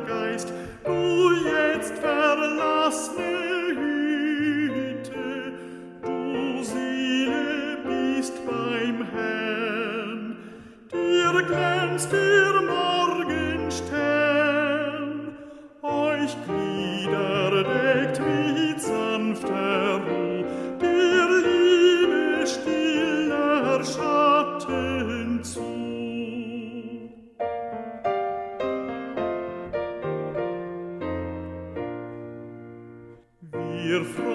Geist, du jetzt verlassene Hütte, du Seele bist beim Herrn, dir glänzt der Morgenstern, euch Glieder deckt mit sanfter Ruh, der Liebe stiller Schatten zu. Wir